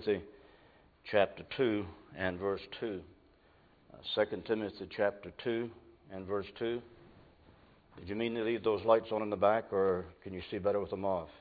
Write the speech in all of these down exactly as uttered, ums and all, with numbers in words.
Timothy chapter two and verse two. Uh, Second Timothy chapter two and verse two. Did you mean to leave those lights on in the back, or can you see better with them off?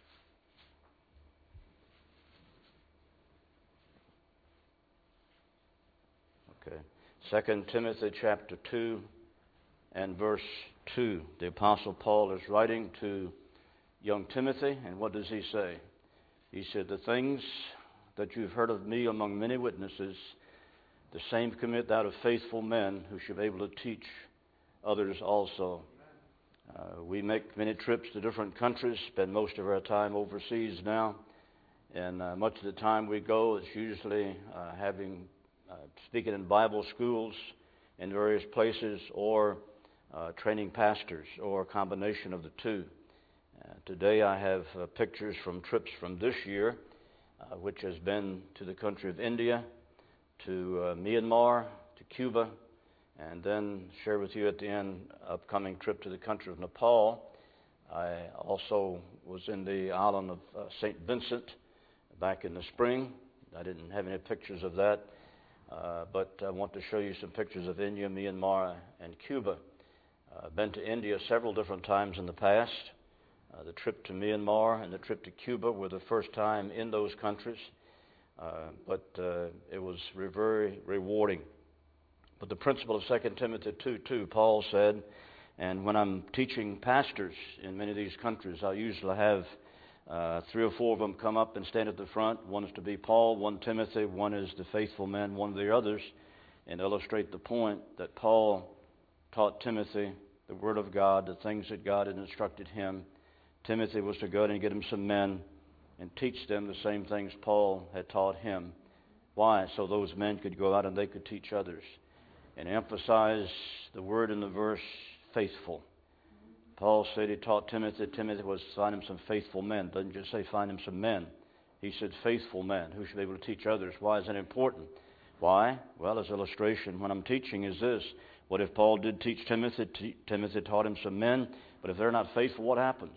Okay. Second Timothy chapter two and verse two. The Apostle Paul is writing to young Timothy, and what does he say? He said, "The things that you've heard of me among many witnesses, the same commit thou to faithful men who should be able to teach others also." Uh, we make many trips to different countries, spend most of our time overseas now, and uh, much of the time we go is usually uh, having uh, speaking in Bible schools in various places, or uh, training pastors, or a combination of the two. Uh, today I have uh, pictures from trips from this year, uh, which has been to the country of India, to uh, Myanmar, to Cuba, and then share with you at the end upcoming trip to the country of Nepal. I also was in the island of uh, Saint Vincent back in the spring. I didn't have any pictures of that, uh, but I want to show you some pictures of India, Myanmar, and Cuba. I've uh, been to India several different times in the past. Uh, the trip to Myanmar and the trip to Cuba were the first time in those countries, uh, but uh, it was re- very rewarding. But the principle of Second Timothy two two, Paul said, and when I'm teaching pastors in many of these countries, I usually have uh, three or four of them come up and stand at the front. One is to be Paul, one Timothy, one is the faithful men, one of the others, and illustrate the point that Paul taught Timothy the Word of God, the things that God had instructed him. Timothy was to go out and get him some men and teach them the same things Paul had taught him. Why? So those men could go out and they could teach others. And emphasize the word in the verse, faithful. Paul said he taught Timothy. Timothy was to find him some faithful men. Doesn't just say find him some men. He said faithful men who should be able to teach others. Why is that important? Why? Well, as illustration, when I'm teaching is this. What if Paul did teach Timothy? T- Timothy taught him some men. But if they're not faithful, what happens?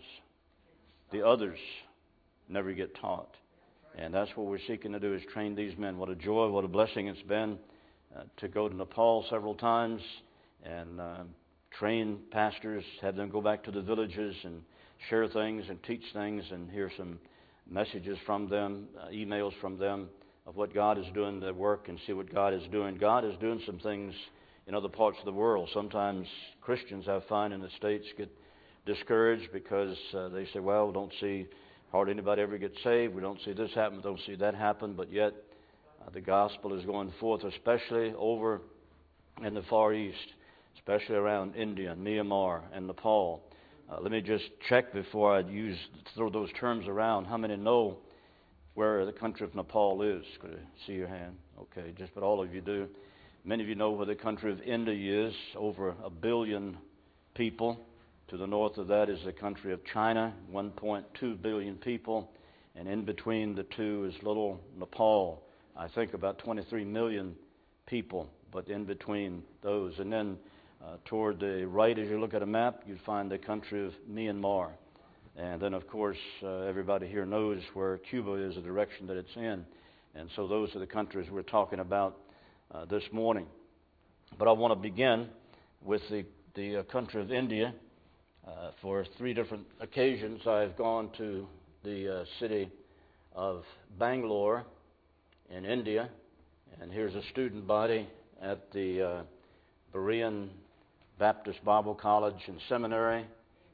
The others never get taught. And that's what we're seeking to do, is train these men. What a joy, what a blessing it's been uh, to go to Nepal several times and uh, train pastors, have them go back to the villages and share things and teach things and hear some messages from them, uh, emails from them of what God is doing, their work, and see what God is doing. God is doing some things in other parts of the world. Sometimes Christians, I find, in the States get discouraged because uh, they say, well, we don't see hardly anybody ever get saved. We don't see this happen. We don't see that happen. But yet uh, the gospel is going forth, especially over in the Far East, especially around India, and Myanmar, and Nepal. Uh, let me just check before I use throw those terms around. How many know where the country of Nepal is? Could I see your hand? Okay, just about all of you do. Many of you know where the country of India is, over a billion people. To the north of that is the country of China, one point two billion people. And in between the two is little Nepal, I think about twenty-three million people, but in between those. And then uh, toward the right, as you look at a map, you'd find the country of Myanmar. And then, of course, uh, everybody here knows where Cuba is, the direction that it's in. And so those are the countries we're talking about uh, this morning. But I want to begin with the, the uh, country of India. Uh, for three different occasions, I've gone to the uh, city of Bangalore in India, and here's a student body at the uh, Berean Baptist Bible College and Seminary.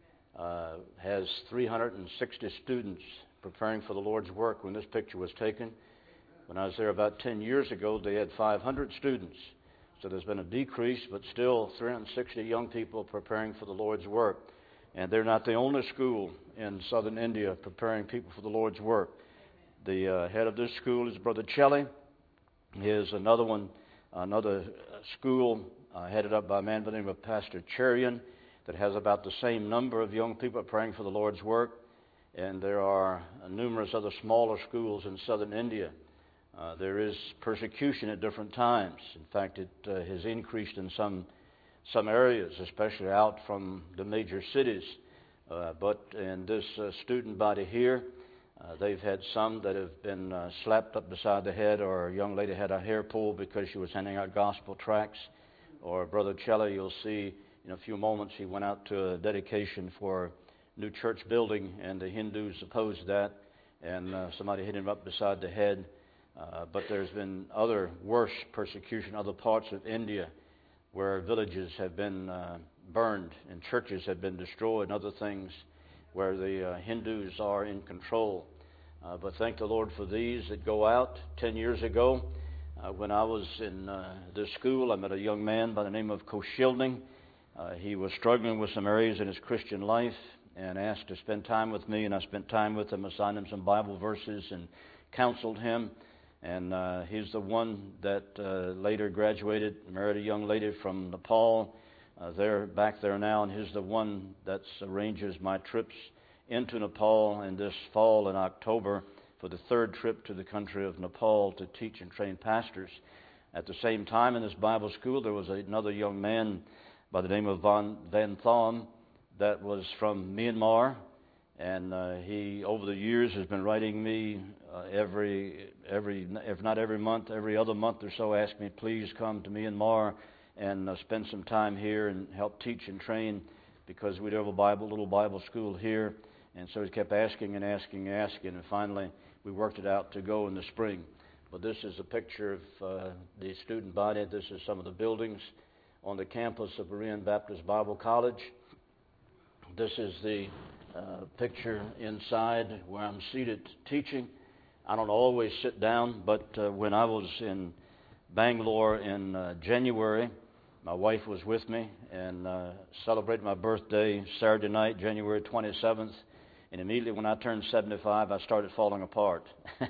Uh, has three hundred sixty students preparing for the Lord's work when this picture was taken. When I was there about ten years ago, they had five hundred students. So there's been a decrease, but still three hundred sixty young people preparing for the Lord's work. And they're not the only school in southern India preparing people for the Lord's work. The uh, head of this school is Brother Chelly. Here's another one, another school uh, headed up by a man by the name of Pastor Cherian that has about the same number of young people praying for the Lord's work. And there are uh, numerous other smaller schools in southern India. Uh, there is persecution at different times. In fact, it uh, has increased in some some areas, especially out from the major cities. Uh, but in this uh, student body here, Uh, they've had some that have been uh, slapped up beside the head, or a young lady had a hair pulled because she was handing out gospel tracts. Or Brother Chella, you'll see in a few moments, he went out to a dedication for a new church building, and the Hindus opposed that, and uh, somebody hit him up beside the head. Uh, but there's been other worse persecution, other parts of India, where villages have been uh, burned and churches have been destroyed and other things where the uh, Hindus are in control. Uh, but thank the Lord for these that go out. Ten years ago, uh, when I was in uh, this school, I met a young man by the name of Koshilding. Uh, he was struggling with some areas in his Christian life and asked to spend time with me, and I spent time with him, assigned him some Bible verses and counseled him. And uh, he's the one that uh, later graduated, married a young lady from Nepal. Uh, they're back there now, and he's the one that arranges my trips into Nepal in this fall and October for the third trip to the country of Nepal to teach and train pastors. At the same time, in this Bible school, there was another young man by the name of Van, Van Thom that was from Myanmar, and uh, he, over the years, has been writing me uh, every, every, if not every month, every other month or so, ask me, please come to Myanmar and uh, spend some time here and help teach and train, because we do have a Bible, little Bible school here. And so he kept asking and asking and asking, and finally we worked it out to go in the spring. But this is a picture of uh, the student body. This is some of the buildings on the campus of Berean Baptist Bible College. This is the uh, picture inside where I'm seated teaching. I don't always sit down, but uh, when I was in Bangalore in uh, January, my wife was with me and uh, celebrated my birthday Saturday night, January twenty-seventh. And immediately when I turned seventy-five, I started falling apart.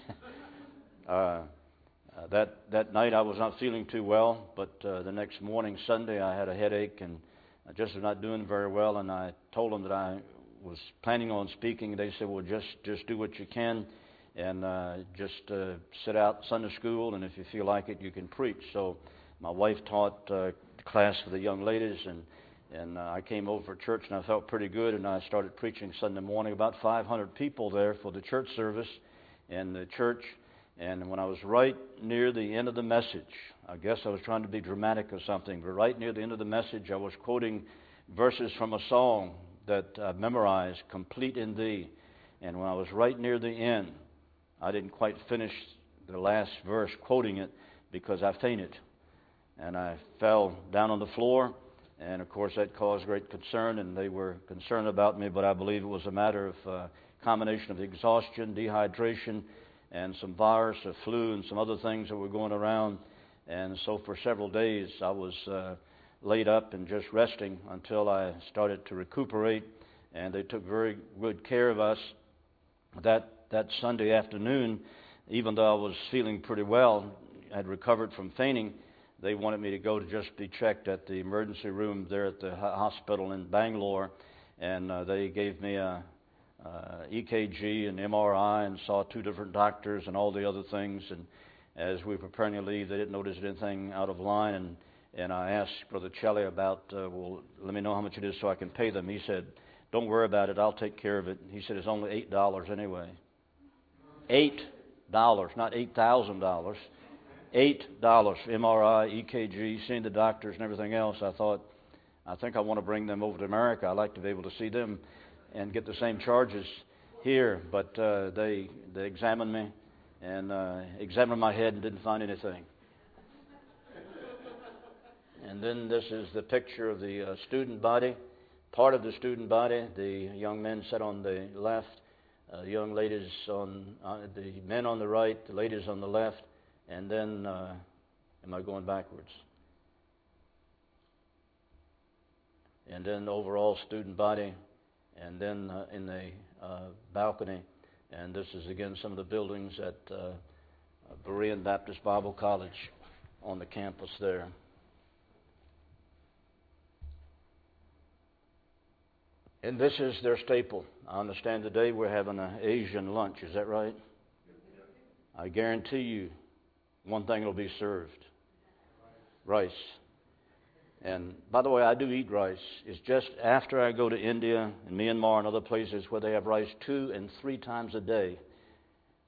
uh, uh, that that night I was not feeling too well, but uh, the next morning, Sunday, I had a headache and I just was not doing very well. And I told them that I was planning on speaking. They said, "Well, just just do what you can, and uh, just uh, sit out Sunday school, and if you feel like it, you can preach." So my wife taught uh, class for the young ladies, and and uh, I came over for church, and I felt pretty good, and I started preaching Sunday morning. About five hundred people there for the church service in the church, and when I was right near the end of the message, I guess I was trying to be dramatic or something, but right near the end of the message, I was quoting verses from a song that I memorized, Complete in Thee, and when I was right near the end, I didn't quite finish the last verse quoting it because I fainted. And I fell down on the floor, and of course that caused great concern, and they were concerned about me, but I believe it was a matter of uh, combination of exhaustion, dehydration, and some virus, a flu, and some other things that were going around. And so for several days I was uh, laid up and just resting until I started to recuperate, and they took very good care of us. That, that Sunday afternoon, even though I was feeling pretty well, I had recovered from fainting, they wanted me to go to just be checked at the emergency room there at the hospital in Bangalore, and uh, they gave me a, a E K G and M R I and saw two different doctors and all the other things. And as we were preparing to leave, they didn't notice anything out of line, and, and I asked Brother Chelle about, uh, well, let me know how much it is so I can pay them. He said, don't worry about it, I'll take care of it. He said, it's only eight dollars anyway. Eight dollars, not eight thousand dollars. Eight dollars for M R I, E K G, seeing the doctors and everything else. I thought, I think I want to bring them over to America. I'd like to be able to see them and get the same charges here. But uh, they they examined me and uh, examined my head and didn't find anything. And then this is the picture of the uh, student body, part of the student body. The young men sat on the left, uh, the young ladies on uh, the men on the right, the ladies on the left. And then, uh, am I going backwards? And then overall student body, and then uh, in the uh, balcony. And this is again some of the buildings at uh, Berean Baptist Bible College on the campus there. And this is their staple. I understand today we're having an Asian lunch. Is that right? I guarantee you, one thing will be served. Rice. And by the way, I do eat rice. It's just after I go to India and Myanmar and other places where they have rice two and three times a day,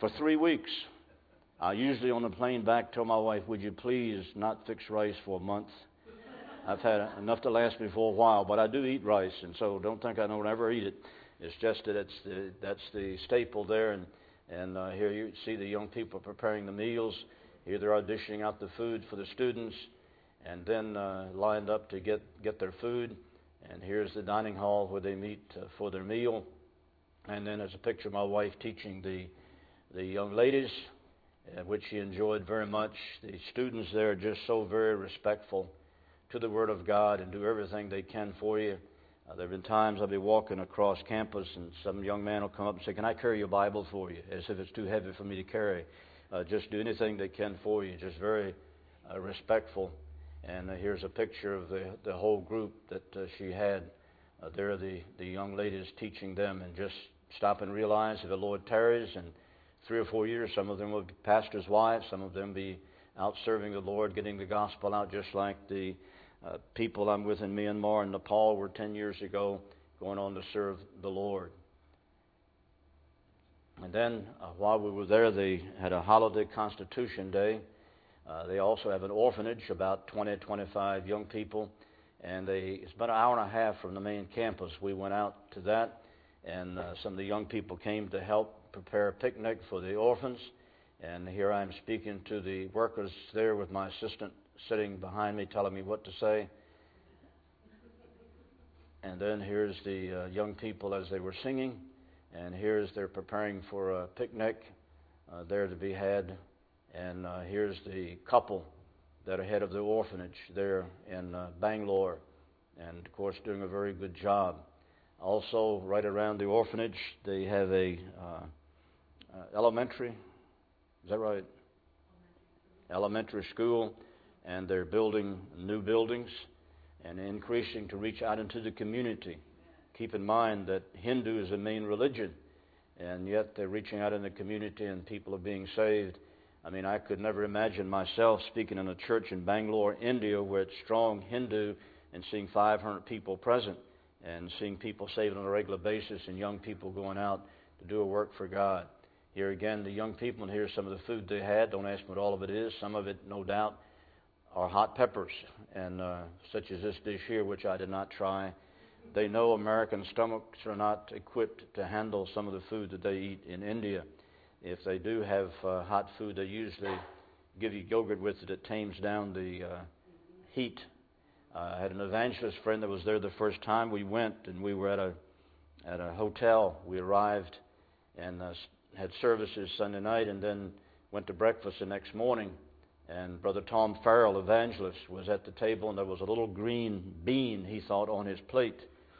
for three weeks. I usually on the plane back tell my wife, would you please not fix rice for a month? I've had enough to last me for a while, but I do eat rice, and so don't think I don't ever eat it. It's just that it's the, that's the staple there, and, and uh, here you see the young people preparing the meals. Here they are dishing out the food for the students, and then uh, lined up to get, get their food. And here's the dining hall where they meet uh, for their meal. And then there's a picture of my wife teaching the, the young ladies, uh, which she enjoyed very much. The students there are just so very respectful to the Word of God and do everything they can for you. Uh, there have been times I'll be walking across campus and some young man will come up and say, can I carry your Bible for you? As if it's too heavy for me to carry. Uh, just do anything they can for you. Just very uh, respectful. And uh, here's a picture of the, the whole group that uh, she had. Uh, there are the, the young ladies teaching them, and just stop and realize if the Lord tarries in three or four years, some of them will be pastors' wives, some of them be out serving the Lord, getting the gospel out, just like the uh, people I'm with in Myanmar and Nepal were ten years ago, going on to serve the Lord. And then uh, while we were there, they had a holiday Constitution Day. Uh, they also have an orphanage, about twenty, twenty-five young people. And they, it's about an hour and a half from the main campus. We went out to that, and uh, some of the young people came to help prepare a picnic for the orphans. And here I am speaking to the workers there with my assistant sitting behind me telling me what to say. And then here's the uh, young people as they were singing. And here's they're preparing for a picnic uh, there to be had. And uh, here's the couple that are head of the orphanage there in uh, Bangalore. And, of course, doing a very good job. Also, right around the orphanage, they have a uh, uh, elementary, is that right? Elementary school, and they're building new buildings and increasing to reach out into the community. Keep in mind that Hindu is the main religion, and yet they're reaching out in the community and people are being saved. I mean, I could never imagine myself speaking in a church in Bangalore, India, where it's strong Hindu, and seeing five hundred people present and seeing people saved on a regular basis and young people going out to do a work for God. Here again, the young people, and here's some of the food they had. Don't ask me what all of it is. Some of it, no doubt, are hot peppers, and uh, such as this dish here, which I did not try. They know American stomachs are not equipped to handle some of the food that they eat in India. If they do have uh, hot food, they usually give you yogurt with it that tames down the uh, heat. Uh, I had an evangelist friend that was there the first time we went, and we were at a at a hotel. We arrived and uh, had services Sunday night, and then went to breakfast the next morning. And Brother Tom Farrell, evangelist, was at the table, and there was a little green bean, he thought, on his plate.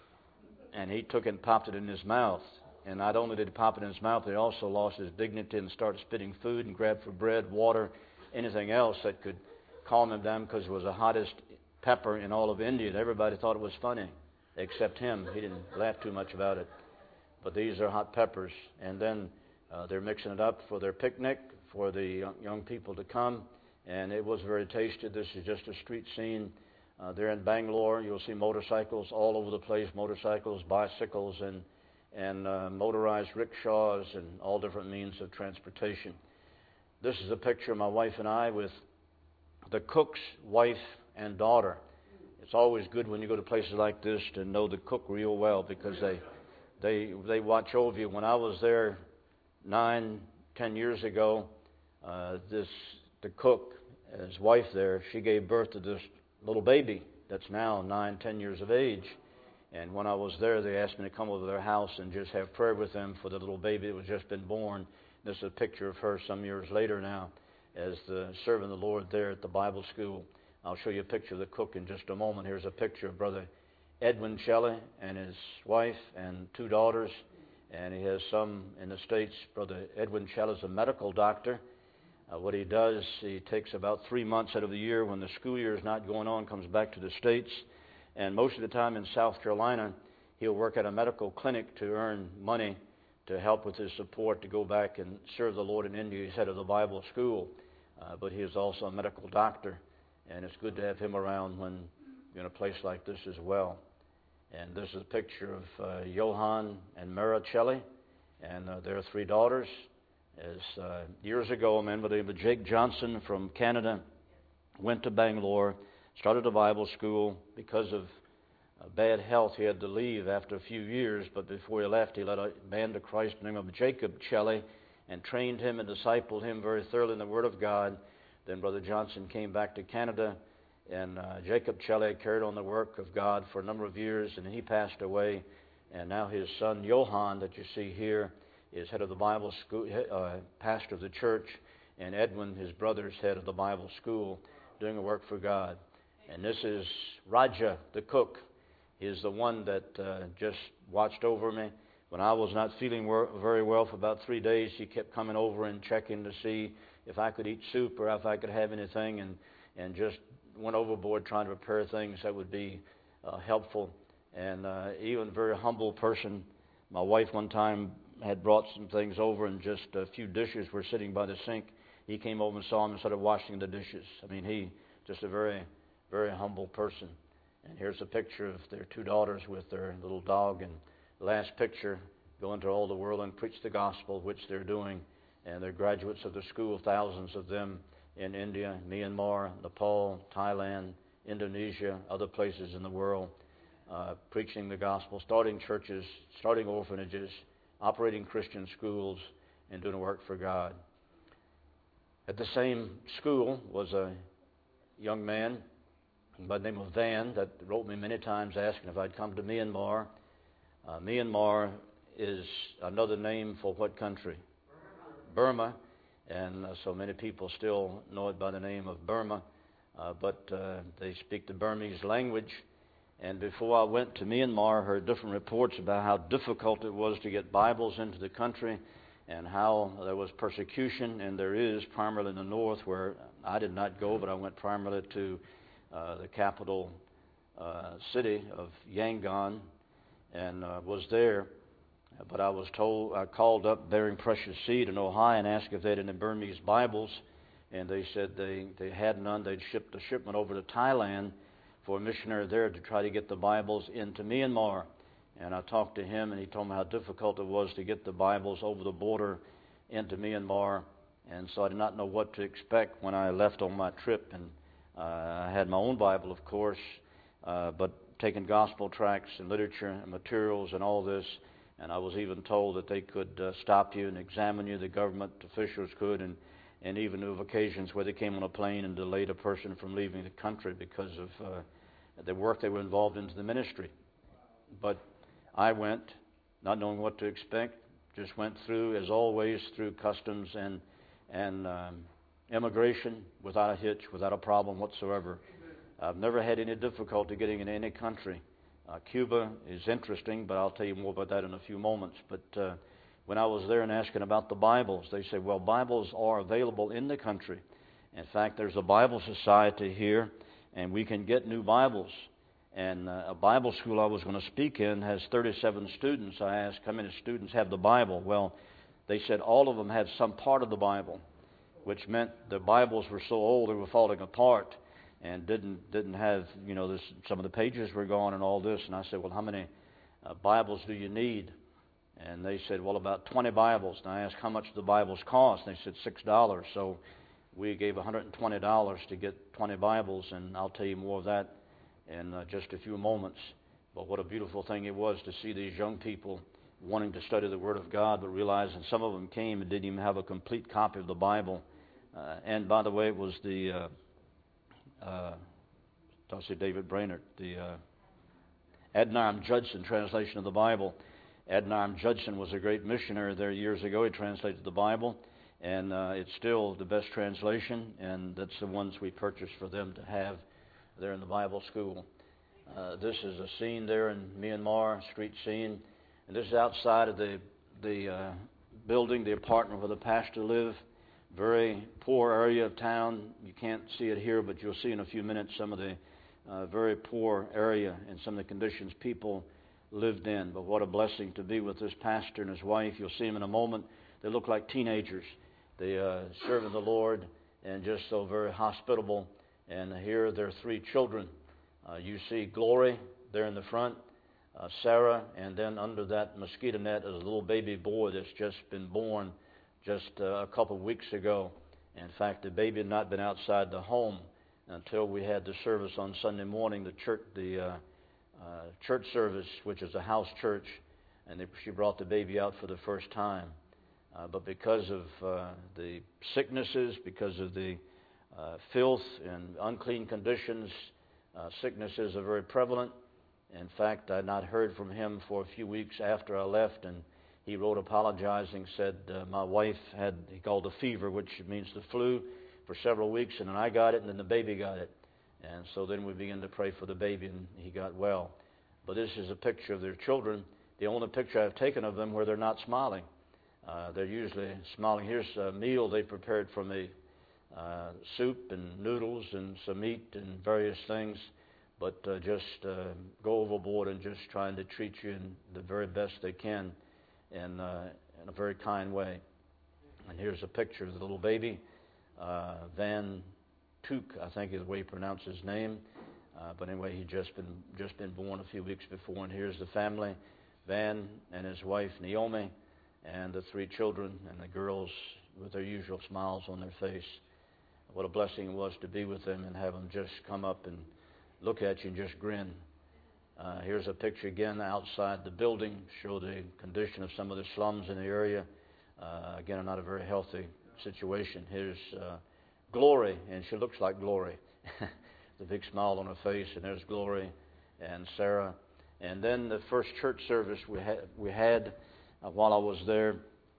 And he took it and popped it in his mouth. And not only did he pop it in his mouth, he also lost his dignity and started spitting food and grabbed for bread, water, anything else that could calm him down, because it was the hottest pepper in all of India. And everybody thought it was funny, except him. He didn't laugh too much about it. But these are hot peppers. And then uh, they're mixing it up for their picnic, for the young, young people to come. And it was very tasty. This is just a street scene. Uh, there in Bangalore, you'll see motorcycles all over the place, motorcycles, bicycles, and and uh, motorized rickshaws and all different means of transportation. This is a picture of my wife and I with the cook's wife and daughter. It's always good when you go to places like this to know the cook real well, because they they they watch over you. When I was there nine, ten years ago, uh, this the cook, his wife there, she gave birth to this little baby that's now nine, ten years of age. And when I was there, they asked me to come over to their house and just have prayer with them for the little baby that was just been born. This is a picture of her some years later now as the serving the Lord there at the Bible school. I'll show you a picture of the cook in just a moment. Here's a picture of Brother Edwin Shelley and his wife and two daughters. And he has some in the States. Brother Edwin Shelley is a medical doctor. Uh, what he does, he takes about three months out of the year when the school year is not going on, comes back to the States. And most of the time in South Carolina, he'll work at a medical clinic to earn money to help with his support to go back and serve the Lord in India. He's head of the Bible school, uh, but he is also a medical doctor. And it's good to have him around when you're in a place like this as well. And this is a picture of uh, Johann and Mara Shelley and uh, their three daughters. As uh, years ago, a man by the name of Jake Johnson from Canada went to Bangalore, started a Bible school. Because of uh, bad health, he had to leave after a few years, but before he left, he led a man to Christ by the name of Jacob Shelley and trained him and discipled him very thoroughly in the Word of God. Then Brother Johnson came back to Canada, and uh, Jacob Shelley carried on the work of God for a number of years, and he passed away. And now his son, Johann, that you see here, is head of the Bible school, uh, pastor of the church, and Edwin, his brother, is head of the Bible school, doing a work for God. And this is Raja, the cook. He is the one that uh, just watched over me. When I was not feeling wor- very well for about three days, he kept coming over and checking to see if I could eat soup or if I could have anything, and, and just went overboard trying to prepare things that would be uh, helpful. And uh, even a very humble person. My wife one time had brought some things over, and just a few dishes were sitting by the sink. He came over and saw him and started washing the dishes. I mean, he just a very, very humble person. And here's a picture of their two daughters with their little dog. And the last picture, go into all the world and preach the gospel, which they're doing. And they're graduates of the school, thousands of them in India, Myanmar, Nepal, Thailand, Indonesia, other places in the world, uh, preaching the gospel, starting churches, starting orphanages, operating Christian schools, and doing work for God. At the same school was a young man by the name of Van that wrote me many times asking if I'd come to Myanmar. Uh, Myanmar is another name for what country? Burma. And uh, so many people still know it by the name of Burma, uh, but uh, they speak the Burmese language. And before I went to Myanmar, I heard different reports about how difficult it was to get Bibles into the country, and how there was persecution, and there is, primarily in the north, where I did not go, but I went primarily to uh, the capital uh, city of Yangon, and uh, was there. But I was told, I called up Bearing Precious Seed in Ohio and asked if they had any Burmese Bibles, and they said they, they had none. They'd shipped a shipment over to Thailand for a missionary there to try to get the Bibles into Myanmar. And I talked to him, and he told me how difficult it was to get the Bibles over the border into Myanmar. And so I did not know what to expect when I left on my trip. And uh, I had my own Bible, of course, uh, but taking gospel tracts and literature and materials and all this. And I was even told that they could uh, stop you and examine you. The government officials could, and, and even knew of occasions where they came on a plane and delayed a person from leaving the country because of uh, the work they were involved in the ministry. But I went, not knowing what to expect, just went through, as always, through customs and and um, immigration without a hitch, without a problem whatsoever. I've never had any difficulty getting into any country. Uh, Cuba is interesting, but I'll tell you more about that in a few moments. But uh, when I was there and asking about the Bibles, they said, well, Bibles are available in the country. In fact, there's a Bible society here, and we can get new Bibles. And uh, a Bible school I was going to speak in has thirty-seven students. I asked, how many students have the Bible? Well, they said all of them had some part of the Bible, which meant the Bibles were so old they were falling apart and didn't didn't have, you know, this, some of the pages were gone and all this. And I said, well, how many uh, Bibles do you need? And they said, well, about twenty Bibles. And I asked, how much do the Bibles cost? And they said, six dollars. So we gave one hundred twenty dollars to get twenty Bibles, and I'll tell you more of that in uh, just a few moments. But what a beautiful thing it was to see these young people wanting to study the Word of God, but realizing some of them came and didn't even have a complete copy of the Bible. Uh, and by the way, it was the, uh, uh, I'll say David Brainerd, the uh, Adoniram Judson translation of the Bible. Adoniram Judson was a great missionary there years ago. He translated the Bible, and uh, it's still the best translation, and that's the ones we purchased for them to have there in the Bible school. Uh, this is a scene there in Myanmar, street scene. And this is outside of the the uh, building, the apartment where the pastor lived. Very poor area of town. You can't see it here, but you'll see in a few minutes some of the uh, very poor area and some of the conditions people lived in. But what a blessing to be with this pastor and his wife. You'll see them in a moment. They look like teenagers. They uh, serving the Lord and just so very hospitable. And here are their three children. Uh, you see Glory there in the front. Uh, Sarah, and then under that mosquito net is a little baby boy that's just been born just uh, a couple of weeks ago. In fact, the baby had not been outside the home until we had the service on Sunday morning, the church, the uh, uh, church service, which is a house church, and they, she brought the baby out for the first time. Uh, but because of uh, the sicknesses, because of the uh, filth and unclean conditions, uh, sicknesses are very prevalent. In fact, I had not heard from him for a few weeks after I left, and he wrote apologizing, said uh, my wife had, he called a fever, which means the flu, for several weeks, and then I got it, and then the baby got it. And so then we began to pray for the baby, and he got well. But this is a picture of their children, the only picture I've taken of them where they're not smiling. Uh, they're usually smiling. Here's a meal they prepared for me, uh, soup and noodles and some meat and various things, but uh, just uh, go overboard and just trying to treat you in the very best they can in, uh, in a very kind way. And here's a picture of the little baby, uh, Van Took, I think is the way he pronounced his name. Uh, but anyway, he'd just been just been born a few weeks before. And here's the family, Van and his wife Naomi, and the three children and the girls with their usual smiles on their face. What a blessing it was to be with them and have them just come up and look at you and just grin. Uh, here's a picture again outside the building, show the condition of some of the slums in the area. Uh, again, not a very healthy situation. Here's uh, Glory, and she looks like Glory. The big smile on her face, and there's Glory and Sarah. And then the first church service we had, we had uh, while I was there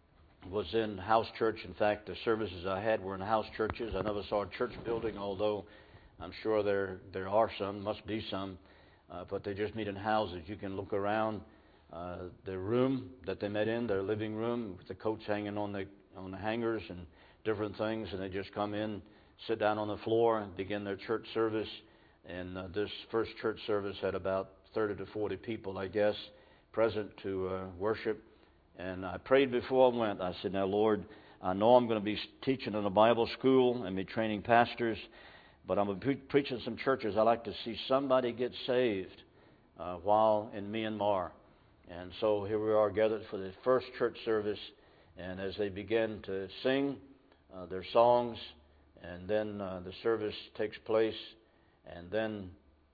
was in house church. In fact, the services I had were in house churches. I never saw a church building, although I'm sure there there are some, must be some, uh, but they just meet in houses. You can look around uh, the room that they met in, their living room, with the coats hanging on the on the hangers and different things, and they just come in, sit down on the floor, and begin their church service. And uh, this first church service had about thirty to forty people, I guess, present to uh, worship. And I prayed before I went. I said, now, Lord, I know I'm going to be teaching in a Bible school and be training pastors, but I'm going to be pre- preaching some churches. I'd like to see somebody get saved uh, while in Myanmar. And so here we are gathered for the first church service. And as they begin to sing uh, their songs, and then uh, the service takes place, and then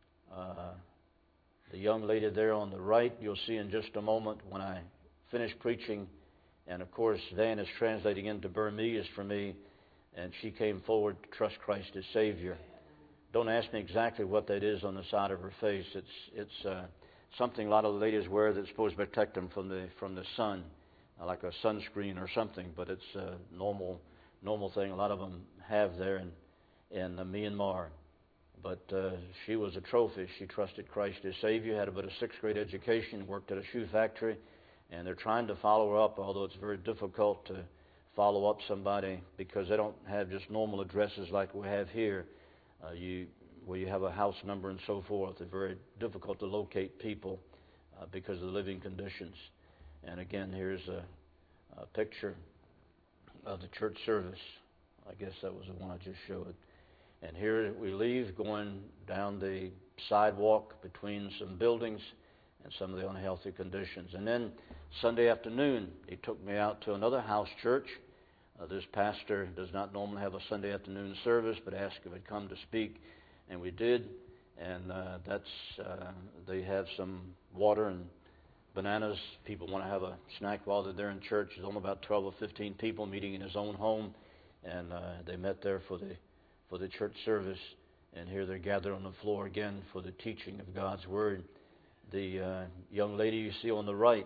uh, the young lady there on the right, you'll see in just a moment when I finish preaching, and of course Van is translating into Burmese for me, and she came forward to trust Christ as Savior. Don't ask me exactly what that is on the side of her face. It's it's uh, something a lot of the ladies wear that's supposed to protect them from the from the sun, like a sunscreen or something. But it's a normal normal thing a lot of them have there in in uh, Myanmar. But uh, she was a trophy. She trusted Christ as Savior. Had about a sixth grade education. Worked at a shoe factory, and they're trying to follow her up. Although it's very difficult to follow up somebody because they don't have just normal addresses like we have here. Uh, you, where you have a house number and so forth. It's very difficult to locate people uh, because of the living conditions. And again, here's a, a picture of the church service. I guess that was the one I just showed. And here we leave, going down the sidewalk between some buildings and some of the unhealthy conditions. And then Sunday afternoon, he took me out to another house church. Uh, this pastor does not normally have a Sunday afternoon service, but asked if I'd come to speak, and we did. And uh, that's uh, they have some water and bananas. People want to have a snack while they're there in church. There's only about twelve or fifteen people meeting in his own home, and uh, they met there for the for the church service. And here they're gathered on the floor again for the teaching of God's Word. The uh, young lady you see on the right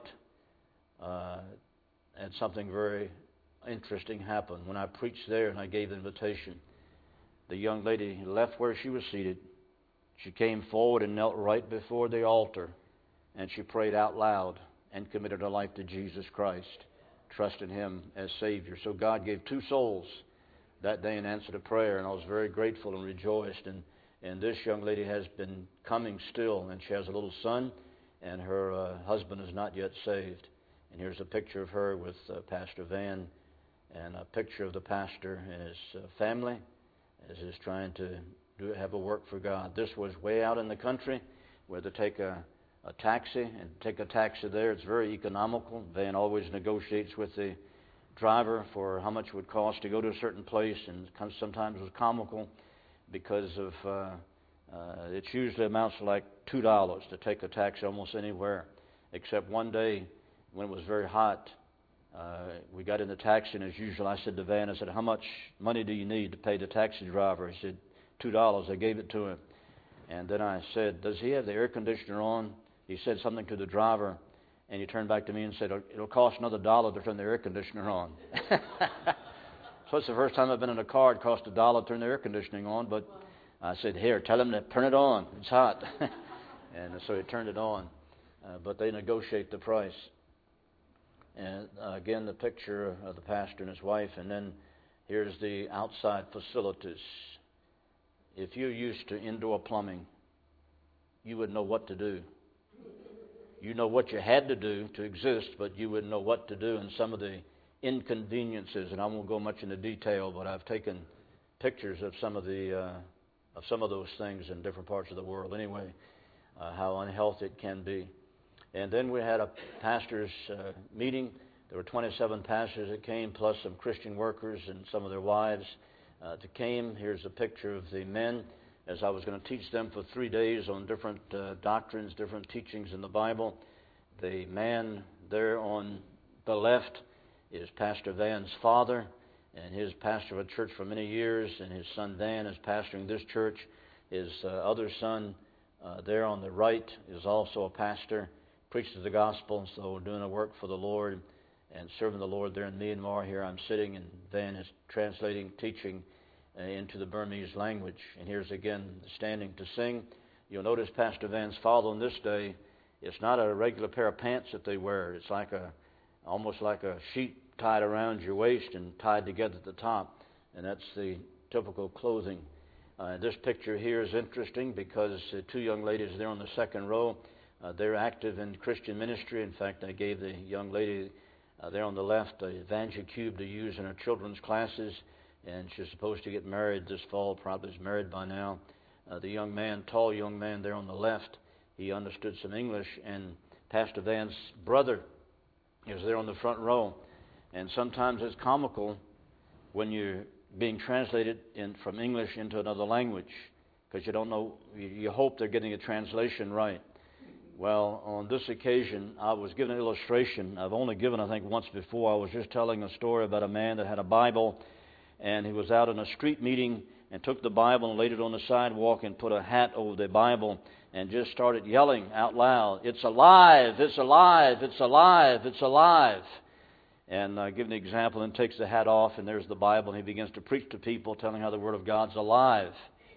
uh, had something very interesting happened. When I preached there and I gave the invitation, the young lady left where she was seated. She came forward and knelt right before the altar, and she prayed out loud and committed her life to Jesus Christ, trusting Him as Savior. So God gave two souls that day in answer to prayer, and I was very grateful and rejoiced. And, and this young lady has been coming still, and she has a little son, and her uh, husband is not yet saved. And here's a picture of her with uh, Pastor Van, and a picture of the pastor and his uh, family as he's trying to do have a work for God. This was way out in the country where they take a, a taxi and take a taxi there. It's very economical. Van always negotiates with the driver for how much it would cost to go to a certain place, and sometimes it was comical because of uh, uh, it usually amounts to like two dollars to take a taxi almost anywhere, except one day when it was very hot. Uh, we got in the taxi, and as usual, I said to Van, I said, "How much money do you need to pay the taxi driver?" He said, two dollars. I gave it to him. And then I said, "Does he have the air conditioner on?" He said something to the driver, and he turned back to me and said, "It'll cost another dollar to turn the air conditioner on." So it's the first time I've been in a car. It cost a dollar to turn the air conditioning on, but I said, "Here, tell him to turn it on. It's hot." And so he turned it on. Uh, but they negotiate the price. And uh, again, the picture of the pastor and his wife. And then here's the outside facilities. If you're used to indoor plumbing, you would know what to do. You know what you had to do to exist, but you wouldn't know what to do. And some of the inconveniences, and I won't go much into detail, but I've taken pictures of some of the uh, of some of those things in different parts of the world. Anyway, uh, how unhealthy it can be. And then we had a pastors' uh, meeting. There were twenty-seven pastors that came, plus some Christian workers and some of their wives uh, that came. Here's a picture of the men, as I was going to teach them for three days on different uh, doctrines, different teachings in the Bible. The man there on the left is Pastor Van's father, and his pastor of a church for many years, and his son Van is pastoring this church. His uh, other son uh, there on the right is also a pastor, preaches the gospel, so we're doing a work for the Lord and serving the Lord there in Myanmar. Here I'm sitting, and Van is translating, teaching uh, into the Burmese language. And here's again standing to sing. You'll notice Pastor Van's father on this day, it's not a regular pair of pants that they wear. It's like a, almost like a sheet tied around your waist and tied together at the top. And that's the typical clothing. Uh, this picture here is interesting because uh, two young ladies there on the second row, Uh, they're active in Christian ministry. In fact, I gave the young lady uh, there on the left a EvangeCube to use in her children's classes, and she's supposed to get married this fall, probably is married by now. Uh, the young man, tall young man there on the left, he understood some English, and Pastor Van's brother is there on the front row. And sometimes it's comical when you're being translated in, from English into another language, because you don't know, you, you hope they're getting a translation right. Well, on this occasion, I was given an illustration. I've only given, I think, once before. I was just telling a story about a man that had a Bible, and he was out in a street meeting and took the Bible and laid it on the sidewalk and put a hat over the Bible and just started yelling out loud, "It's alive! It's alive! It's alive! It's alive!" And I give an example, and takes the hat off, and there's the Bible, and he begins to preach to people, telling how the Word of God's alive.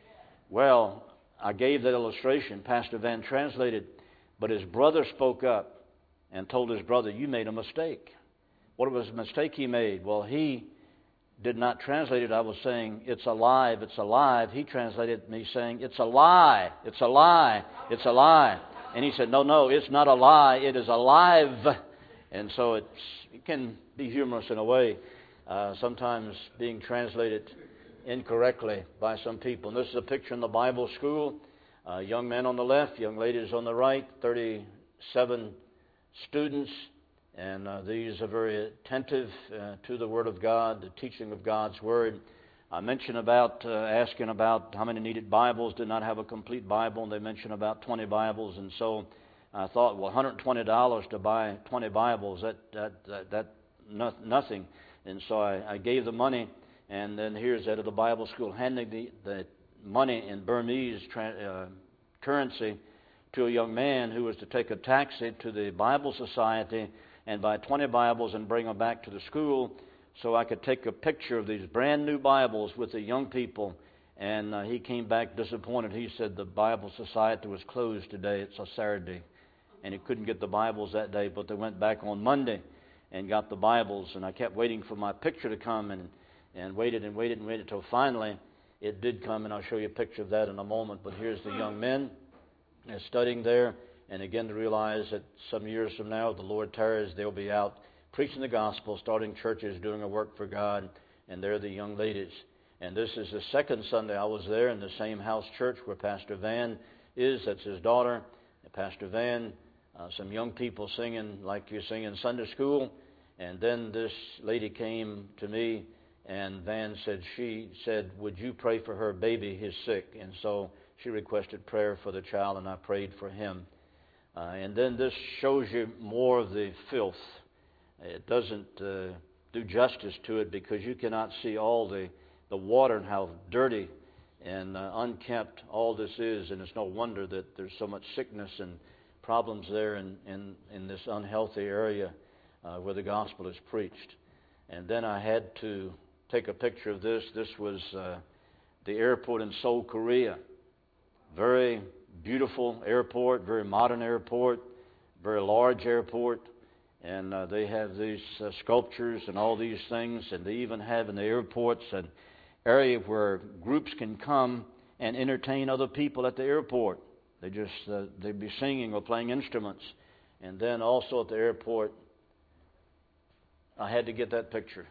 Well, I gave that illustration. Pastor Van translated. But his brother spoke up and told his brother, "You made a mistake." What was the mistake he made? Well, he did not translate it. I was saying, "It's alive, it's alive." He translated me saying, "It's a lie, it's a lie, it's a lie." And he said, "No, no, it's not a lie, it is alive." And so it's, it can be humorous in a way, uh, sometimes being translated incorrectly by some people. And this is a picture in the Bible school. Uh, young men on the left, young ladies on the right, thirty-seven students, and uh, these are very attentive uh, to the Word of God, the teaching of God's Word. I mentioned about uh, asking about how many needed Bibles, did not have a complete Bible, and they mentioned about twenty Bibles, and so I thought, well, one hundred twenty dollars to buy twenty Bibles, that that that, that no, nothing. And so I, I gave the money, and then here's that of the Bible school handing the, the money in Burmese tra- uh, currency to a young man who was to take a taxi to the Bible Society and buy twenty Bibles and bring them back to the school so I could take a picture of these brand new Bibles with the young people. And uh, he came back disappointed. He said the Bible Society was closed today. It's a Saturday. And he couldn't get the Bibles that day, but they went back on Monday and got the Bibles. And I kept waiting for my picture to come, and, and waited and waited and waited until finally it did come, and I'll show you a picture of that in a moment. But here's the young men uh, studying there, and again to realize that some years from now, the Lord tarries, they'll be out preaching the gospel, starting churches, doing a work for God, and they're the young ladies. And this is the second Sunday I was there in the same house church where Pastor Van is. That's his daughter, and Pastor Van, uh, some young people singing like you sing in Sunday school, And then this lady came to me, and Van said, she said, would you pray for her baby? He's sick. And so she requested prayer for the child, and I prayed for him. Uh, and then this shows you more of the filth. It doesn't uh, do justice to it, because you cannot see all the, the water and how dirty and uh, unkempt all this is. And it's no wonder that there's so much sickness and problems there in, in, in this unhealthy area uh, where the gospel is preached. And then I had to take a picture of this. This was uh, the airport in Seoul, Korea. Very beautiful airport, very modern airport, very large airport. And uh, they have these uh, sculptures and all these things. And they even have in the airports an area where groups can come and entertain other people at the airport. They just, uh, they'd be singing or playing instruments. And then also at the airport, I had to get that picture.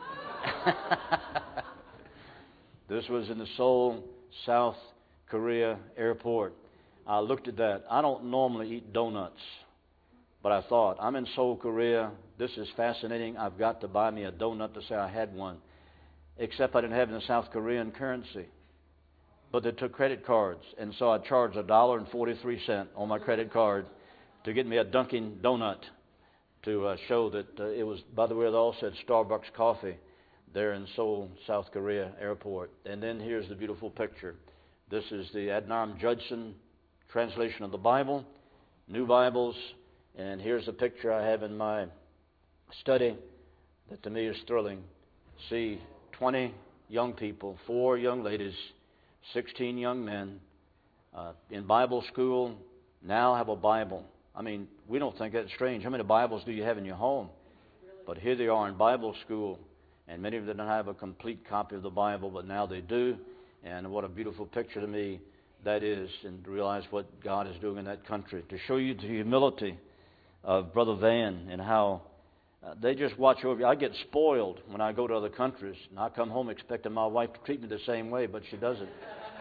This was in the Seoul, South Korea airport. I looked at that. I don't normally eat donuts, but I thought, I'm in Seoul, Korea. This is fascinating. I've got to buy me a donut to say I had one. Except I didn't have it in the South Korean currency. But they took credit cards, and so I charged a dollar and forty-three cents on my credit card to get me a Dunkin' Donut to uh, show that uh, it was, by the way, they all said Starbucks coffee there in Seoul, South Korea airport. And then here's the beautiful picture. This is the Adoniram Judson translation of the Bible, New Bibles, and here's a picture I have in my study that to me is thrilling. See twenty young people, four young ladies, sixteen young men uh, in Bible school, now have a Bible. I mean, we don't think that's strange. How many Bibles do you have in your home? But here they are in Bible school, and many of them don't have a complete copy of the Bible, but now they do. And what a beautiful picture to me that is, and to realize what God is doing in that country. To show you the humility of Brother Van and how uh, they just watch over you. I get spoiled when I go to other countries, and I come home expecting my wife to treat me the same way, but she doesn't.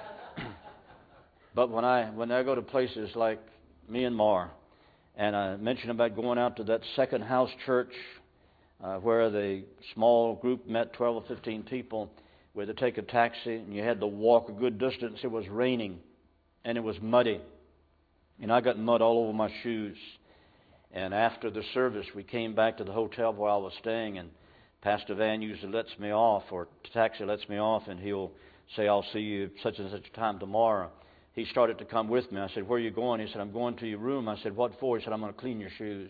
But when I when I go to places like Myanmar, and I mentioned about going out to that second house church uh, where the small group met, twelve or fifteen people, where they take a taxi and you had to walk a good distance. It was raining and it was muddy, and I got mud all over my shoes. And after the service, we came back to the hotel where I was staying, and Pastor Van usually lets me off, or the taxi lets me off, and he'll say, I'll see you such and such a time tomorrow. He started to come with me. I said, where are you going? He said, I'm going to your room. I said, what for? He said, I'm going to clean your shoes.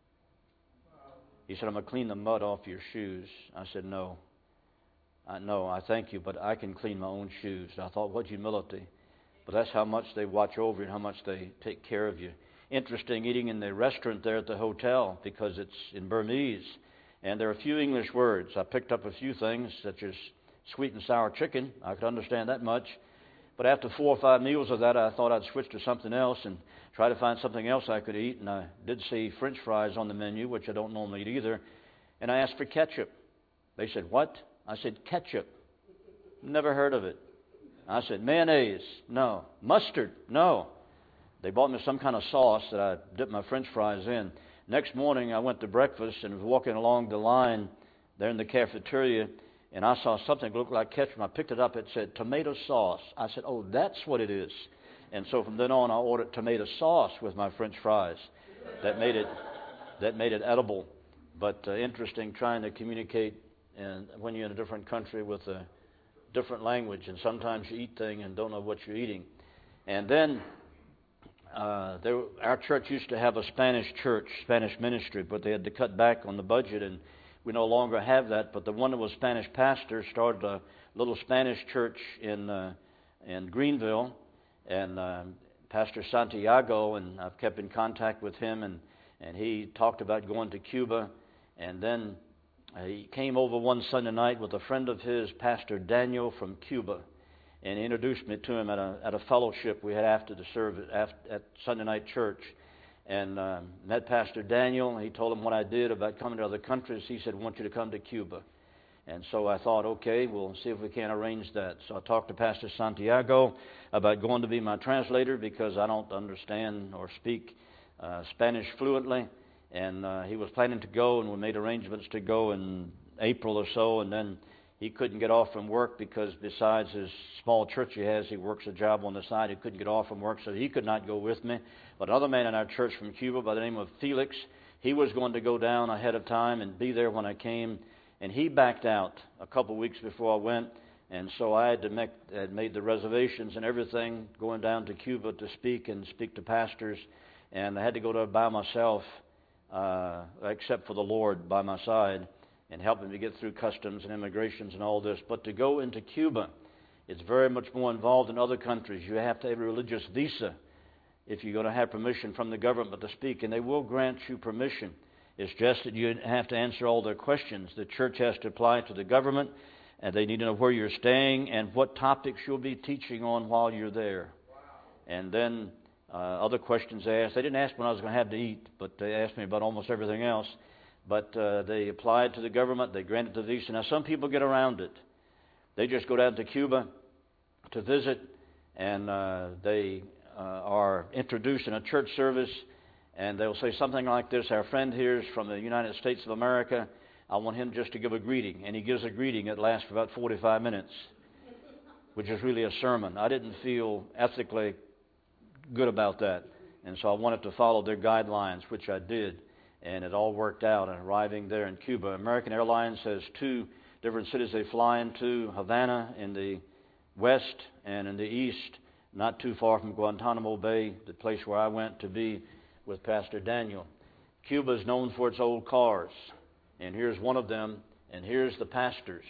He said, I'm going to clean the mud off your shoes. I said, no. I know, I thank you, but I can clean my own shoes. And I thought, what humility. But that's how much they watch over you and how much they take care of you. Interesting, eating in the restaurant there at the hotel, because it's in Burmese. And there are a few English words. I picked up a few things, such as sweet and sour chicken. I could understand that much. But after four or five meals of that, I thought I'd switch to something else and try to find something else I could eat. And I did see French fries on the menu, which I don't normally eat either. And I asked for ketchup. They said, what? I said, ketchup. Never heard of it. I said, mayonnaise. No. Mustard. No. They bought me some kind of sauce that I dipped my French fries in. Next morning, I went to breakfast and was walking along the line there in the cafeteria, and I saw something that looked like ketchup. I picked it up. It said tomato sauce. I said, oh, that's what it is. And so from then on, I ordered tomato sauce with my French fries. That made it that made it edible. But uh, interesting trying to communicate and when you're in a different country with a different language, and sometimes you eat things and don't know what you're eating. And then uh, there, our church used to have a Spanish church, Spanish ministry, but they had to cut back on the budget, and we no longer have that. But the one that was Spanish pastor started a little Spanish church in uh, in Greenville, and uh, Pastor Santiago, and I've kept in contact with him, and, and he talked about going to Cuba, and then Uh, he came over one Sunday night with a friend of his, Pastor Daniel from Cuba, and he introduced me to him at a at a fellowship we had after the service after, at Sunday night church. And um, met Pastor Daniel. He told him what I did about coming to other countries. He said, "I want you to come to Cuba." And so I thought, okay, we'll see if we can arrange that. So I talked to Pastor Santiago about going to be my translator because I don't understand or speak uh, Spanish fluently. And uh, he was planning to go, and we made arrangements to go in April or so, and then he couldn't get off from work because besides his small church he has, he works a job on the side. He couldn't get off from work, so he could not go with me. But another man in our church from Cuba by the name of Felix, he was going to go down ahead of time and be there when I came. And he backed out a couple of weeks before I went. And so I had to make, had made the reservations and everything, going down to Cuba to speak and speak to pastors. And I had to go there by myself, uh, except for the Lord by my side, and help him to get through customs and immigrations and all this. But to go into Cuba, it's very much more involved than other countries. You have to have a religious visa if you're going to have permission from the government to speak, and they will grant you permission. It's just that you have to answer all their questions. The church has to apply to the government, and they need to know where you're staying and what topics you'll be teaching on while you're there. And then uh, other questions they asked. They didn't ask when I was going to have to eat, but they asked me about almost everything else. But uh, they applied to the government. They granted the visa. Now, some people get around it. They just go down to Cuba to visit, and uh, they uh, are introduced in a church service, and they'll say something like this: our friend here is from the United States of America. I want him just to give a greeting. And he gives a greeting that lasts for about forty-five minutes, which is really a sermon. I didn't feel ethically good about that, and so I wanted to follow their guidelines, which I did. And it all worked out. And arriving there in Cuba, American Airlines has two different cities they fly into: Havana in the west and in the east, not too far from Guantanamo Bay, the place where I went to be with Pastor Daniel. Cuba is known for its old cars, and here's one of them, and here's the pastors.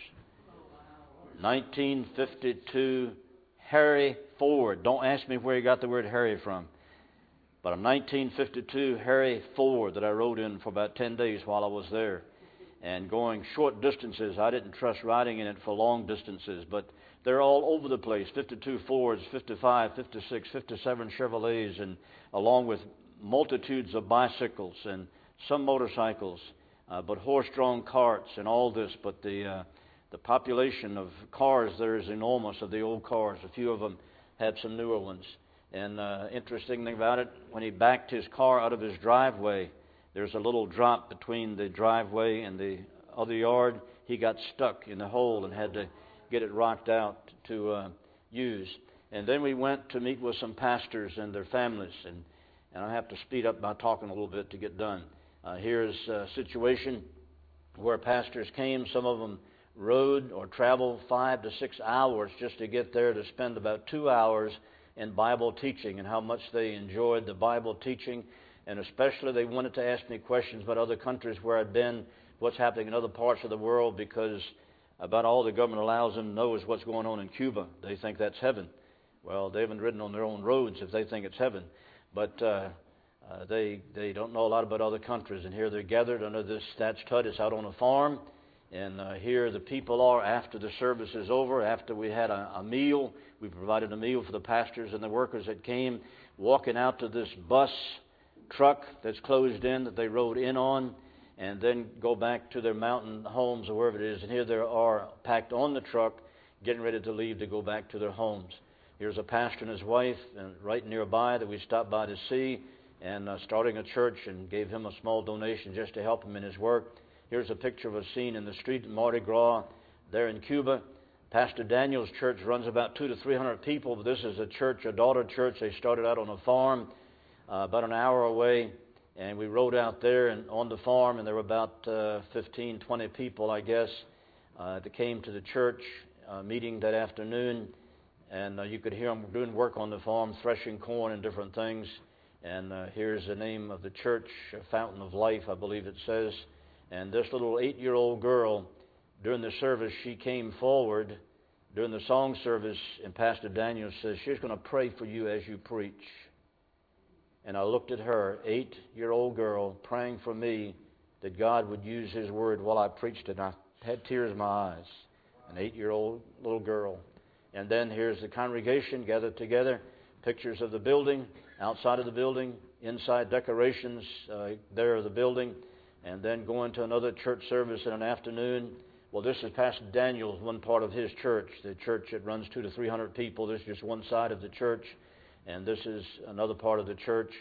nineteen fifty-two Harry Ford. Don't ask me where he got the word Harry from. But a nineteen fifty-two Harry Ford that I rode in for about ten days while I was there. And going short distances, I didn't trust riding in it for long distances, but they're all over the place. fifty-two Fords, fifty-five, fifty-six, fifty-seven Chevrolets, and along with multitudes of bicycles and some motorcycles, uh, but horse-drawn carts and all this. But the uh, the population of cars there is enormous, of the old cars. A few of them have some newer ones. And uh, interesting thing about it, when he backed his car out of his driveway, there's a little drop between the driveway and the other yard. He got stuck in the hole and had to get it rocked out to uh, use. And then we went to meet with some pastors and their families. And, and I have to speed up by talking a little bit to get done. Uh, here's a situation where pastors came. Some of them rode or traveled five to six hours just to get there to spend about two hours in Bible teaching, and how much they enjoyed the Bible teaching. And especially they wanted to ask me questions about other countries where I'd been, what's happening in other parts of the world, because about all the government allows them to know is what's going on in Cuba. They think that's heaven. Well, they haven't ridden on their own roads if they think it's heaven. But uh, uh, they they don't know a lot about other countries. And here they're gathered under this thatched hut. It's out on a farm. And uh, here the people are after the service is over, after we had a, a meal. We provided a meal for the pastors and the workers that came, walking out to this bus truck that's closed in that they rode in on, and then go back to their mountain homes or wherever it is. And here they are packed on the truck, getting ready to leave to go back to their homes. Here's a pastor and his wife and right nearby that we stopped by to see, and uh, starting a church, and gave him a small donation just to help him in his work. Here's a picture of a scene in the street in Mardi Gras there in Cuba. Pastor Daniel's church runs about two to three hundred people, but this is a church, a daughter church. They started out on a farm uh, about an hour away, and we rode out there and on the farm, and there were about uh, fifteen, twenty people, I guess, uh, that came to the church uh, meeting that afternoon, and uh, you could hear them doing work on the farm, threshing corn and different things. And uh, here's the name of the church, Fountain of Life, I believe it says. And this little eight-year-old girl, during the service, she came forward during the song service, and Pastor Daniel says, she's going to pray for you as you preach. And I looked at her, eight-year-old girl, praying for me that God would use His Word while I preached it. And I had tears in my eyes. An eight-year-old little girl. And then here's the congregation gathered together, pictures of the building, outside of the building, inside decorations uh, there of the building. And then going to another church service in an afternoon. Well, this is Pastor Daniel's one part of his church. The church that runs two to three hundred people. This is just one side of the church, and this is another part of the church.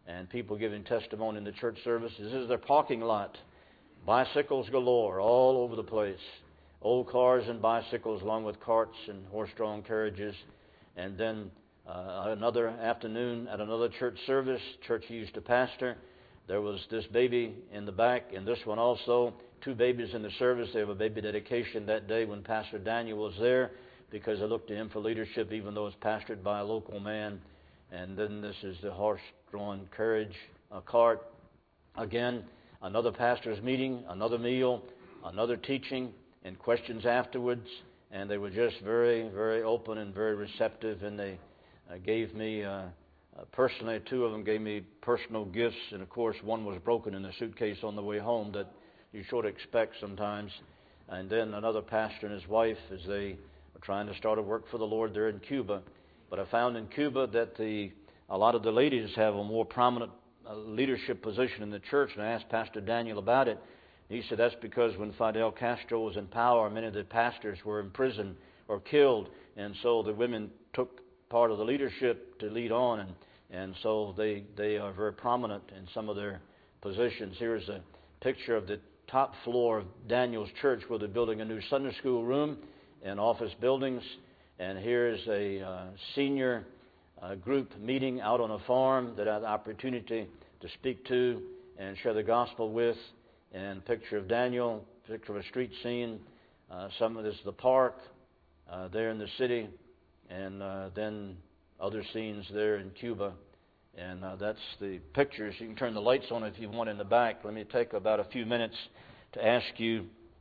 and people giving testimony in the church services. This is their parking lot. Bicycles galore all over the place. Old cars and bicycles along with carts and horse-drawn carriages. And then uh, another afternoon at another church service, church he used to pastor, there was this baby in the back, and this one also. Two babies in the service. They have a baby dedication that day when Pastor Daniel was there, because I looked to him for leadership, even though it's pastored by a local man. And then this is the horse-drawn carriage, a cart. Again, another pastor's meeting, another meal, another teaching, and questions afterwards. And they were just very, very open and very receptive. And they uh, gave me, uh, uh, personally, two of them gave me personal gifts. And of course, one was broken in the suitcase on the way home that you sort of expect sometimes. And then another pastor and his wife, as they were trying to start a work for the Lord there in Cuba. But I found in Cuba that the a lot of the ladies have a more prominent uh, leadership position in the church. And I asked Pastor Daniel about it. He said that's because when Fidel Castro was in power, many of the pastors were in prison or killed, and so the women took part of the leadership to lead on, and, and so they, they are very prominent in some of their positions. Here's a picture of the top floor of Daniel's church, where they're building a new Sunday school room and office buildings. And here's a uh, senior uh, group meeting out on a farm that I had the opportunity to speak to and share the gospel with. And picture of Daniel, picture of a street scene. Uh, some of this is the park uh, there in the city, and uh, then other scenes there in Cuba. And uh, that's the pictures. You can turn the lights on if you want in the back. Let me take about a few minutes to ask you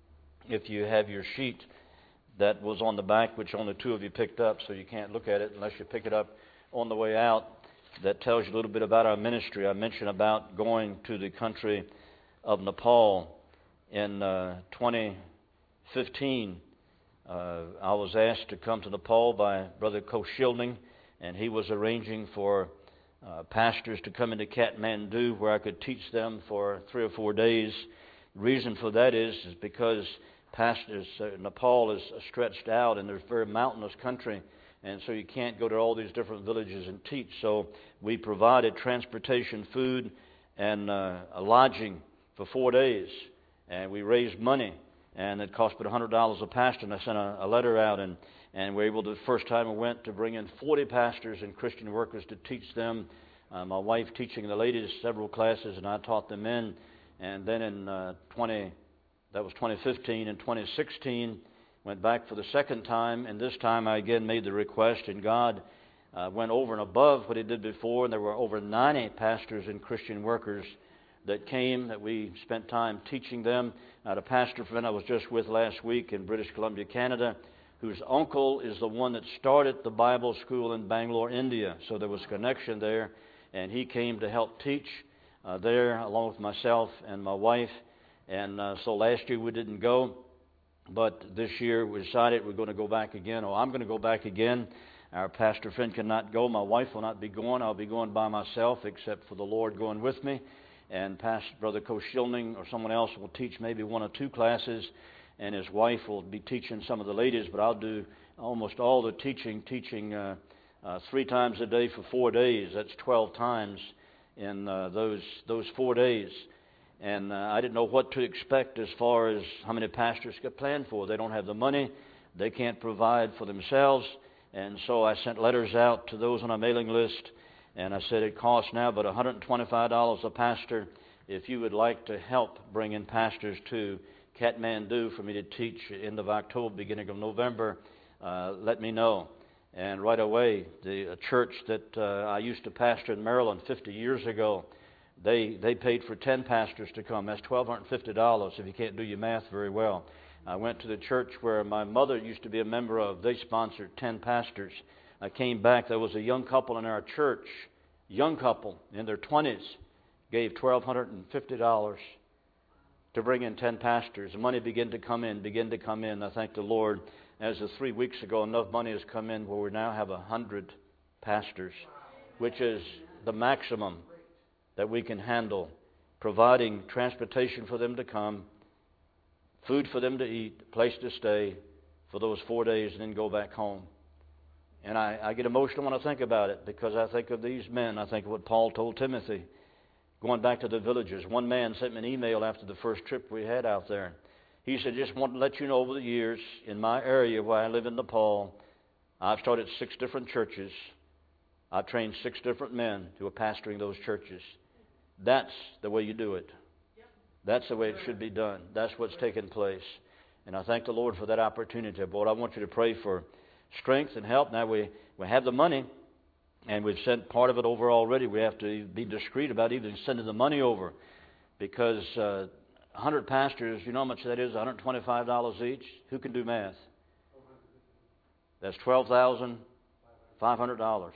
if you have your sheet that was on the back, which only two of you picked up, so you can't look at it unless you pick it up on the way out. That tells you a little bit about our ministry. I mentioned about going to the country of Nepal in uh, twenty fifteen. Uh, I was asked to come to Nepal by Brother Koshilding, and he was arranging for uh, pastors to come into Kathmandu, where I could teach them for three or four days. The reason for that is, is because pastors, uh, Nepal is stretched out, and there's a very mountainous country, and so you can't go to all these different villages and teach. So we provided transportation, food, and uh, a lodging for four days, and we raised money, and it cost about one hundred dollars a pastor, and I sent a, a letter out, and, and we were able to, the first time I went, to bring in forty pastors and Christian workers to teach them. Uh, my wife teaching the ladies several classes, and I taught them in. And then in uh, twenty, that was twenty fifteen, and twenty sixteen, went back for the second time, and this time I again made the request, and God uh, went over and above what He did before, and there were over ninety pastors and Christian workers that came, that we spent time teaching them. I had a pastor friend I was just with last week in British Columbia, Canada, whose uncle is the one that started the Bible school in Bangalore, India. So there was a connection there, and he came to help teach uh, there along with myself and my wife. And uh, so last year we didn't go, but this year we decided we're going to go back again. Oh, I'm going to go back again. Our pastor friend cannot go. My wife will not be going. I'll be going by myself, except for the Lord going with me. And Pastor Brother Koshilding or someone else will teach maybe one or two classes, and his wife will be teaching some of the ladies, but I'll do almost all the teaching, teaching uh, uh, three times a day for four days. That's twelve times in uh, those those four days. And uh, I didn't know what to expect as far as how many pastors get planned for. They don't have the money. They can't provide for themselves. And so I sent letters out to those on our mailing list. And I said it costs now but one hundred twenty-five dollars a pastor. If you would like to help bring in pastors to Kathmandu for me to teach end of October, beginning of November, uh, let me know. And right away, the a church that uh, I used to pastor in Maryland fifty years ago, they they paid for ten pastors to come. That's one thousand two hundred fifty dollars if you can't do your math very well. I went to the church where my mother used to be a member of. They sponsored ten pastors. I came back. There was a young couple in our church, young couple in their twenties, gave one thousand two hundred fifty dollars to bring in ten pastors. The money began to come in, begin to come in. I thank the Lord. As of three weeks ago, enough money has come in where we now have one hundred pastors, which is the maximum that we can handle, providing transportation for them to come, food for them to eat, place to stay for those four days, and then go back home. And I, I get emotional when I think about it, because I think of these men. I think of what Paul told Timothy, going back to the villages. One man sent me an email after the first trip we had out there. He said, just want to let you know, over the years, in my area where I live in Nepal, I've started six different churches. I've trained six different men who are pastoring those churches. That's the way you do it. That's the way it should be done. That's what's taken place. And I thank the Lord for that opportunity. Lord, I want you to pray for strength and help. Now we, we have the money, and we've sent part of it over already. We have to be discreet about even sending the money over, because uh, one hundred pastors, you know how much that is? one hundred twenty-five dollars each. Who can do math? That's twelve thousand five hundred dollars.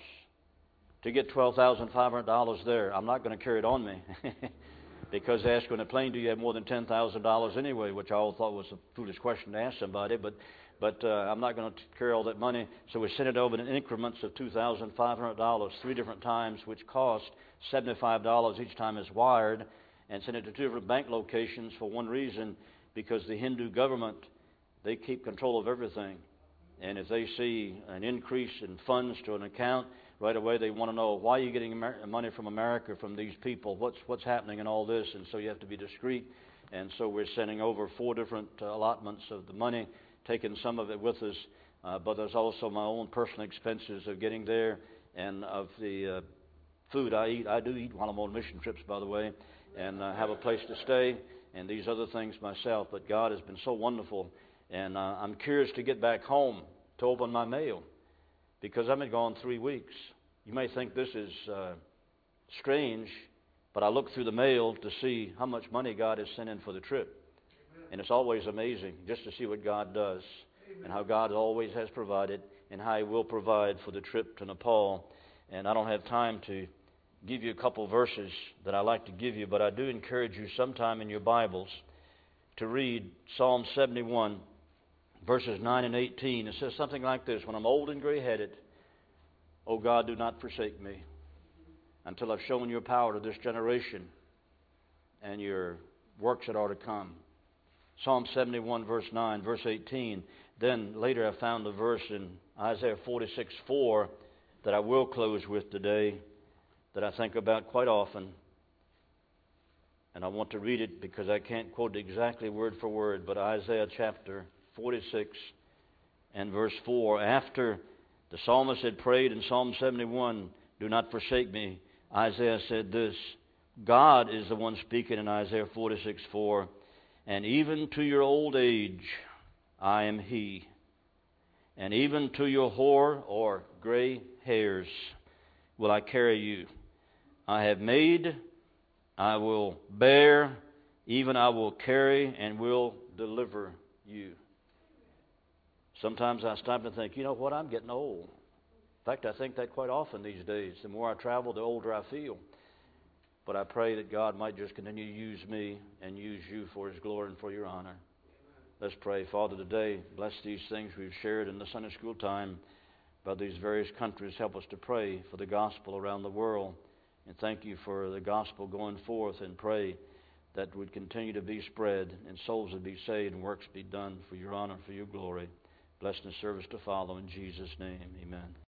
To get twelve thousand five hundred dollars there, I'm not going to carry it on me. Because they ask on a plane, do you have more than ten thousand dollars anyway? Which I all thought was a foolish question to ask somebody. But but uh, I'm not going to carry all that money. So we sent it over in increments of two thousand five hundred dollars three different times, which cost seventy-five dollars each time it's wired, and sent it to two different bank locations for one reason, because the Hindu government, they keep control of everything. And if they see an increase in funds to an account, right away they want to know, why are you getting Amer- money from America from these people? What's what's happening in all this? And so you have to be discreet. And so we're sending over four different uh, allotments of the money, taking some of it with us. Uh, but there's also my own personal expenses of getting there, and of the uh, food I eat. I do eat while I'm on mission trips, by the way, and uh, have a place to stay, and these other things myself. But God has been so wonderful. And uh, I'm curious to get back home to open my mail, because I've been gone three weeks. You may think this is uh, strange, but I look through the mail to see how much money God has sent in for the trip. Amen. And it's always amazing just to see what God does. Amen. And how God always has provided, and how He will provide for the trip to Nepal. And I don't have time to give you a couple verses that I like to give you, but I do encourage you sometime in your Bibles to read Psalm seventy-one, verses nine and eighteen. It says something like this: when I'm old and gray-headed, O God, do not forsake me until I've shown your power to this generation and your works that are to come. Psalm seventy-one, verse nine, verse eighteen. Then later I found a verse in Isaiah forty-six, four that I will close with today, that I think about quite often. And I want to read it because I can't quote it exactly word for word, but Isaiah chapter forty-six and verse four. After the psalmist had prayed in Psalm seventy-one, do not forsake me, Isaiah said this: God is the one speaking in Isaiah forty-six, four. And even to your old age I am He, and even to your hoar or gray hairs will I carry you. I have made, I will bear, even I will carry and will deliver you. Sometimes I stop and think, you know what, I'm getting old. In fact, I think that quite often these days. The more I travel, the older I feel. But I pray that God might just continue to use me and use you for His glory and for your honor. Let's pray. Father, today, bless these things we've shared in the Sunday school time about these various countries. Help us to pray for the gospel around the world. And thank you for the gospel going forth, and pray that would continue to be spread and souls would be saved and works be done for your honor and for your glory. Bless the service to follow in Jesus' name. Amen.